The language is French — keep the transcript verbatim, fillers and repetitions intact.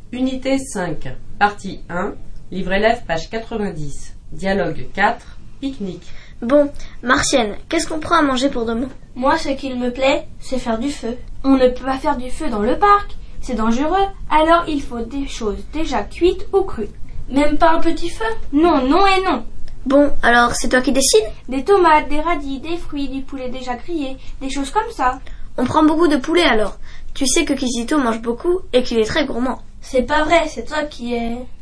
Unité cinq, partie un, livre élève, page quatre-vingt-dix. Dialogue quatre, pique-nique. Bon, Martienne, qu'est-ce qu'on prend à manger pour demain? Moi, ce qu'il me plaît, c'est faire du feu. On ne peut pas faire du feu dans le parc, c'est dangereux, alors il faut des choses déjà cuites ou crues. Même pas un petit feu? Non, non et non. Bon, alors c'est toi qui décides? Des tomates, des radis, des fruits, du poulet déjà grillé, des choses comme ça. On prend beaucoup de poulet alors. Tu sais que Kizito mange beaucoup et qu'il est très gourmand. C'est pas vrai, c'est toi qui es...